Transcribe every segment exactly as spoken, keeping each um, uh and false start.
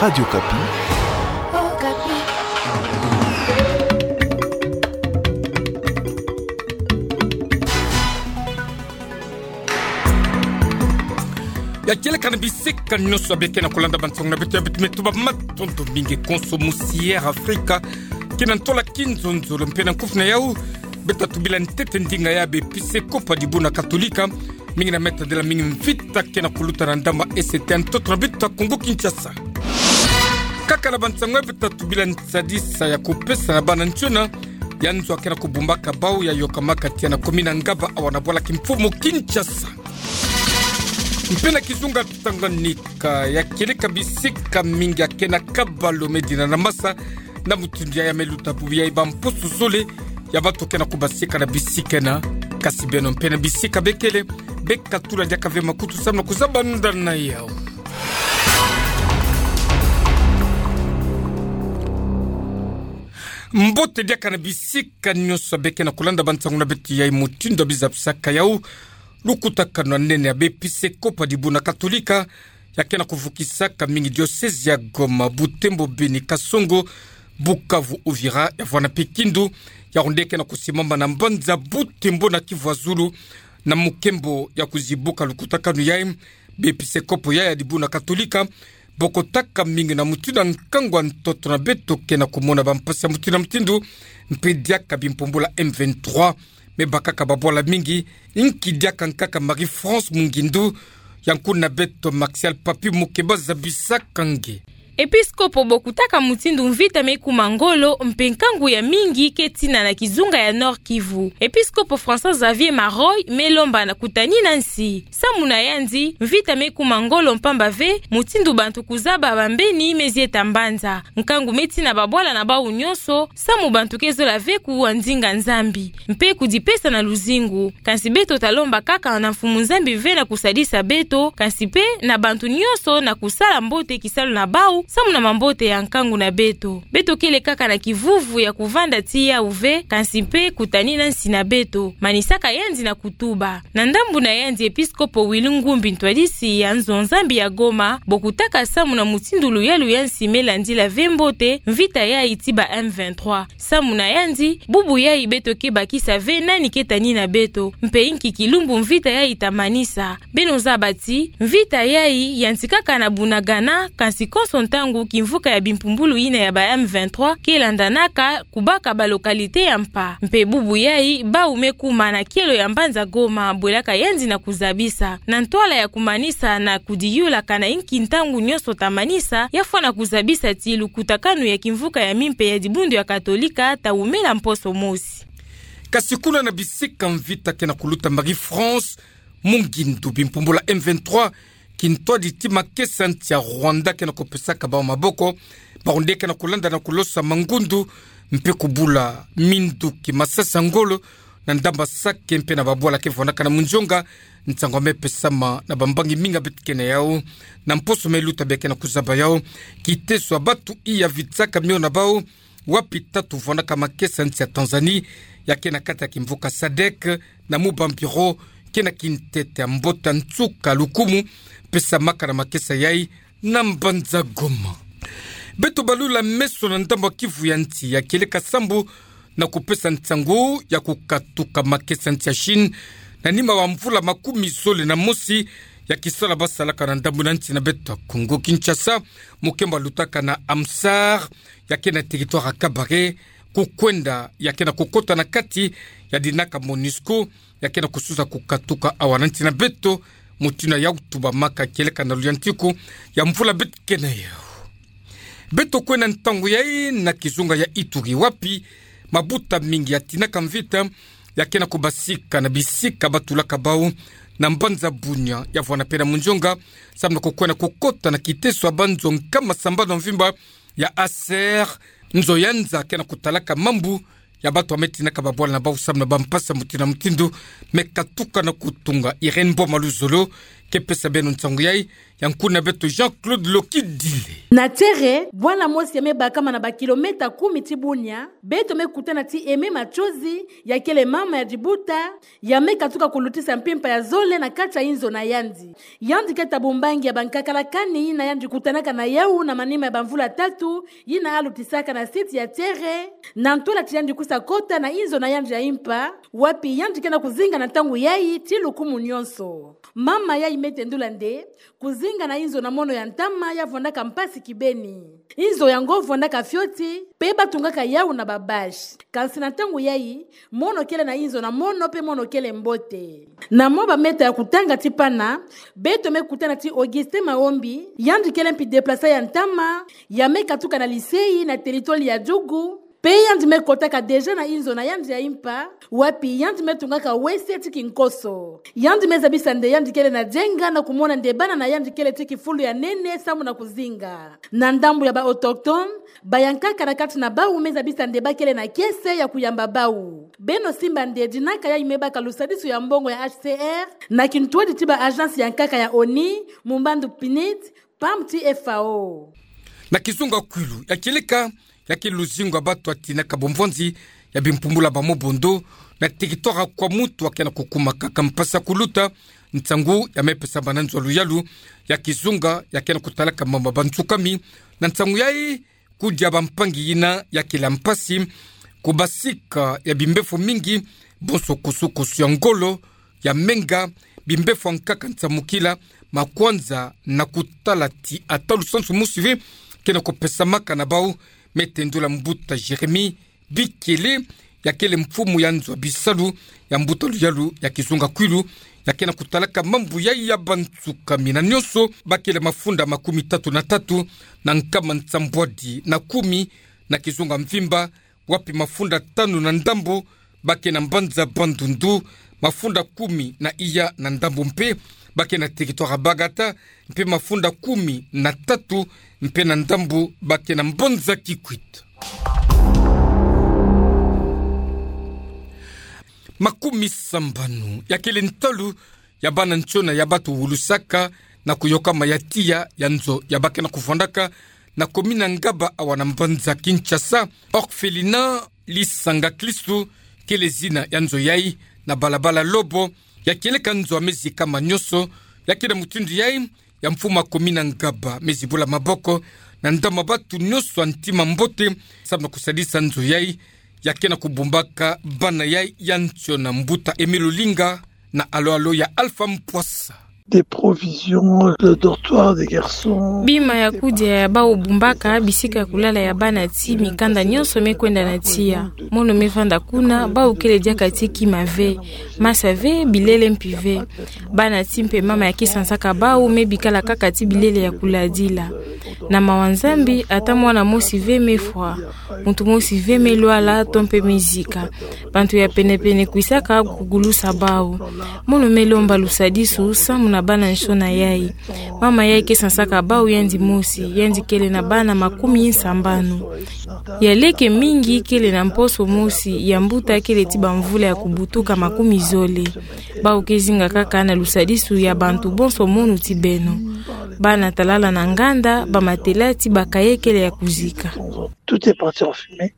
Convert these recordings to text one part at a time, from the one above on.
Radio Kapi. Oh, Kapi. Ya kile kana bisika nyuso beke na kulanda bansong na betu ya betu metuba matonto mingi konsomu siyer Afrika kina ntola kinzonzo mpena kufuna yau beta tubila ntete ndinga ya be pise kopa di buna katolika mingi na meta de la mingi mvita kena kuluta na ndamba esete antoto na betu Kongo Kinshasa kaka na bansangwe beta tubila ntsadisa ya kupesa na bana nchuna ya nzo kena kubumbaka bau ya yokamaka tia na komina ngaba awana bola kimfumo Kinshasa mpena kizunga Tanganyika ya keleka bisika mingi akena kabalo medina na masa na mutundia ya meluta buya ibamposu zole ya bato kena kubasika na bisika na kasibeno mpena bisika bekele beka tula diaka vema kutu samna kuzabanda na yao mbote diaka na bisika nyosa beke na kulanda bantangu na beti ya imutundo bizapsaka yao lukutaka na nene ya bepise kopa di buna katolika ya kena kuvukisaka mingi diosezi ya Goma, Butembo, Beni, Kasongo, Bukavu, Uvira ya vwana Pekindu ya ondeke na kusimamba na mbanza Butembo na Kivu Zulu na mukembo ya kuzibuka lukutaka nuyaim bepise kopo ya ya di buna katolika bokotaka mingi na mutina nkangwa ntoto na beto kena kumona bampasi ya mutina mtindu mpediaka bimpombola M vingt-trois me bakaka babola mingi inki diaka nkaka Marie-France Mungindu yankuna beto Maxial Papi Mukeba Zabisa Kange Episkopo bokutaka mutindu mvita meku mangolo mpenkangu ya mingi ketina na kizunga ya Nord Kivu. Episkopo François Xavier Maroy melomba na kutani nansi. Samuna yanzi mvita meku mangolo mpamba ve mutindu bantu kuzaba bambeni mezieta mbanza. Nkangu metina babwala na bau nyoso samu bantu kezo la veku wanzinga nzambi. Mpe kudipesa na luzingu. Kansi beto talomba kaka na mfumu nzambi ve na kusadisa beto. Kansi pe na bantu nyoso na kusala mbote kisalo na bau samu na mambote ya nkangu na beto. Beto kele kaka na kivuvu ya kuvanda tia uve kansimpe kutani na nsina beto. Manisaka yanzi na kutuba. Na ndambu na yanzi episkopo Wilungumbi ntwadisi ya nzonzambi ya Goma bokutaka samu na mutindulu yalu yansi melandi la vembote mvita ya itiba M vingt-trois. Samu na yanzi bubu ya ibeto keba kisa ve nani ketani na beto. Mpe inki kilumbu mvita ya itamanisa. Beno zabati mvita ya yansikaka na bunagana kansi konsonta ngu kimvuka ya bimpumbulu ina ya ba M vingt-trois kelandanaka kubaka ba lokalite ya mpa. Mpe bubu yai ba umekuma na kielo ya mbanza Goma bwelaka yanzi na kuzabisa. Na ntoala ya kumanisa na kudiyula kana inki ntangu nyoso tamanisa yafwa na kuzabisa tilu kutakanu ya kimvuka ya mimpe ya dibundu ya katolika ta umela mposo mosi. Kasikuna na bisika mvita kena kuluta Marie-France Mungindu bimpumbula M vingt-trois kintoa ditima kesanti ya Rwanda kena kopesaka bao maboko baonde kena kulanda na kulosa mangundu mpe kubula mindu kimasasa ngolo na ndamba sake mpe na babola kevonaka na munjonga ntsango mepesama na bambangi minga betkene yao na mposo meluta beke na kuzaba yao kiteswa batu iya vitsaka mio na bao wapi tatu vonaka makesanti ya Tanzania ya kena kata kimvuka Sadek na mubambiro kena kintete ya mbota ntsuka lukumu pesa maka na makesa yai na mbanza Goma. Beto balula meso na ndamba Kivu ya nti ya keleka sambu na kupesa ntsangu ya kukatuka makesa nti ya Shin na nima wa mvula makumi zole na mosi ya kisala basalaka na ndambu na nti na beto Kongo Kinshasa mukemba lutaka na Amsar ya kena territoire Kabare kukwenda ya kena kukota na kati ya dinaka Monisco ya kena kusuza kukatuka awananti na beto mutina ya utuba maka keleka na luyantiku ya mvula beto kena yao. Beto kwena ntangu ya na kizunga ya Ituri wapi mabuta mingi ya tinaka mvita ya kena kubasika na bisika batulaka bao na mbanza Bunya ya vwana pena munjonga samna kukwena kukota na kiteso abanzo nkama sambano mvimba ya Aser nzo yanza kena kutalaka mambu ya batu ameti naka babola na bao samna bampasa mutina mtindu mekatuka na kutunga Irene Boma Luzolo kepesa beno ntsangu yai yankuna beto Jean-Claude Lokidile. Na tere, bwana mosi yame bakama na bakilometa kumi tibunya, beto me kutana ti eme machozi, ya kele mama ya jibuta, yame katuka kulutisa mpimpa ya zole na kacha inzo na yandi. Yandi keta bumbangi ya bankakala kani na yandi kutanaka na yau na manima ya bamvula tatu, yina alutisaka na siti ya tere, na ntola ti yandi kusa kota na inzo na yandi ya impa, wapi yandi kena kuzinga na tangu yai ti lukumu nyonso. Mama yai metendula nde, kuzinga na inzo na mono ya ntama ya vondaka mpasi kibeni. Inzo ya ngo vondaka fyoti, peba tungaka yau na babashi. Kansi na tangu yai, mono kele na inzo na mono pe mono kele mbote. Na moba meta ya kutanga tipana, beto me kutana ti Auguste Maombi, yandi kele mpi deplasa ya ntama, ya me katuka na lisei na teritori ya Jugu, pe yandi me kotaka deja na inzo na yandi ya impa, wapi yandi me tungaka wese tiki nkoso. Yandi me zabisa nde yandi kele na jenga na kumona ndebana na yandi kele tiki fulu ya nene samu na kuzinga. Na ndambu ya ba autochtone, bayanka karakati na bau me zabisa ndeba kele na kese ya kuyamba bau. Beno simba nde jinaka ya imeba kalusadisu ya mbongo ya H C R, na kintuadi tiba agensi ya nkaka ya ONI, mumbandu pinit, pamti F A O. Na kizunga kwilu, ya kileka, ya kiluzingwa batu atina kabomvonzi, ya bimpumbula ba mobondo, na teritora kwa mutu wakena kukuma kakampasa kuluta, ntsangu ya mepesa bananzo luyalu, ya kizunga ya kena kutalaka mamba bantsukami, na ntsangu yai kudia bampangi yina ya kilampasi, kubasika ya bimbefu mingi, bonso kusukusu ya ngolo, ya menga, bimbefu ankaka ntsamukila, makwanza na kutalati atalu sansu musive, kena kupesa maka na bau, metendula mbuta Jeremy Bikele ya kele mfumu ya nzwa bisalu ya mbuta luyalu ya kizunga kwilu ya kena kutalaka mambu ya ya bantsuka mina nyoso bakele mafunda makumi tatu na tatu na nkama nsambwadi na kumi na kizunga mvimba wapi mafunda tanu na ndambo bakena mbanza bandundu mafunda kumi na iya na ndambo mpe bakena territoire Bagata mpe mafunda kumi na tatu mpe na ndambo bakena mbonza Kikwit. Makumi sambanu ya kele ntolu ya bana nchona ya batu wulusaka na kuyoka mayatia ya nzo ya bakena kufondaka na komina ngaba awana mbanza Kinshasa orphelina lisanga Kristu kele zina ya nzo yai na balabala lobo ya kele kanzo amezi kama nyoso ya kele mutundu yai ya mfuma komina ngaba mezibula maboko na ndama batu nyoso antima mbote sabna kusadisa nzo yai ya kena kubumbaka bana yai ya ncho na mbuta Emilulinga na alo alo ya Alpha Mpwasa. Des provisions, le dortoir des garçons. Bima ya kudia ya bao bumbaka bisika ya kulala ya bana ti mikanda nyonso mekwenda na tia. Mono mefanda kuna bao kele diaka ti kimave. Masave bilele mpive. Bana ti mpe mama ya kisansaka bao mebikala kaka ti bilele ya kuladila. Na mawanzambi ata mwana mosi ve mefwa. Muntu mosi ve meluala tompe mizika. Bantu ya pene pene kuisaka kugulusa bao. Mono melomba lusadisu samu na bana nshona yai. Mama yai kesa saka bao yendi mosi, yendi kele na bana makumi insambanu. Yaleke mingi kele na mposo mosi, yambuta kele tiba mvula ya kubutuka makumi zole. Bao kezinga kaka na lusadisu ya bantu bonso monu tibeno. Bana talala na nganda, ba matela tiba kaye kele ya kuzika. Tout est parti en fumée.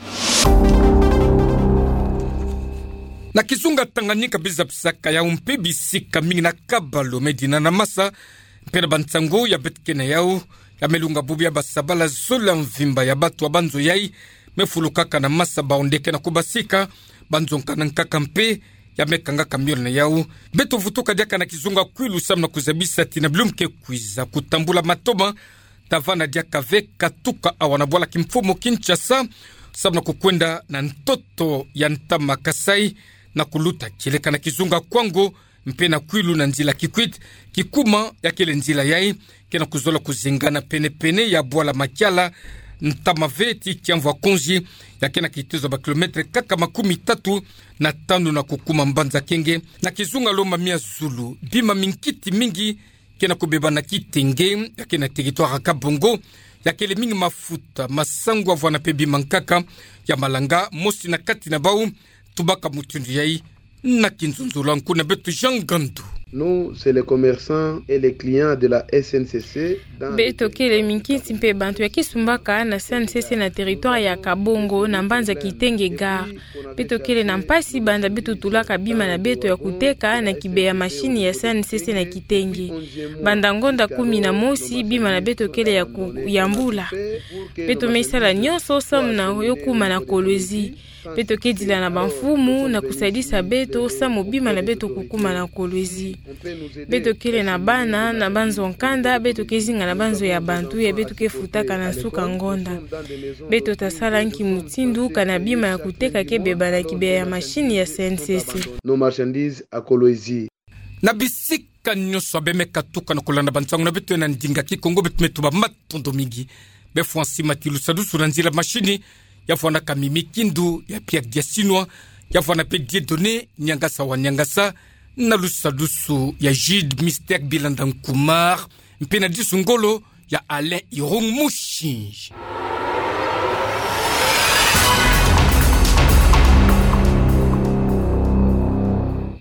Na kizunga Tanganyika biza pisaka ya umpe bisika mingi na kabalo medina na masa mpena bantsango ya betkene yao ya melunga bubi ya basabala zola mvimba ya batu wa banzo yai mefulukaka na masa baondeke na kubasika banzonka na nkaka mpe ya mekanga kambiol na yao beto vutuka diaka na kizunga kwilu samna kuzabisa tina blumke kwiza kutambula matoma tavana diaka ve katuka awanabwala kimfumo Kinshasa samna kukwenda na ntoto ya ntama Kasai na kuluta kileka na kizunga kwango mpena kwilu na nzila Kikwit kikuma ya kele nzila yai kena kuzola kuzingana pene pene ya bwala makiala ntama veti kiamvwa konji ya kena kituzo ba kilometre kaka makumi tatu na tanu na kukuma mbanza kenge na kizunga loma mia zulu bima minkiti mingi kena kubeba na kitenge ya kena territoire Kabongo ya kele mingi mafuta masangu avwana pebi mankaka ya malanga mosi na kati na bau tubaka mutundu yai na kinzunzula nkuna betu Jean Gandu. Nous, c'est les commerçants et les clients de la S N C C. Betokele minkisi mpe bantu ya kisumbaka na S N C C na territoire ya Kabongo na mbanza Kitenge Gare. Betokele na mpasi banda betutulaka bima na beto ya kuteka na kibe ya mashini ya S N C C na Kitenge. Banda ngonda kumi na mosi bima na betokele ya kuyambula. Beto meisala nyonso samu na yokuma na Kolwezi. Beto kedila na banfumu na kusaidisa beto samu bima na beto kukuma na Kolwezi. Beto kele na bana na banzo nkanda beto kezinga na banzo ya bantu ya beto kefutaka na suka ngonda. Beto tasala nki mutindu kana bima ya kuteka kebeba na kibe ya mashini ya S N C C. Nos marchandises à Kolwezi. Na bisika nyonso abemeka tuka na kolanda bantango na beto na ndinga kikongo beto metuba matondo mingi. Befo ansima tilusadusu na nzila mashini ya fwana kamimi kindu ya Pierre Diasinwa ya fwana pe Dieudonné Nyangasa wa Nyangasa na lusadusu ya Gide Mystère Bilanda Nkumar mpena disu ngolo ya Alain Irong Mushinji.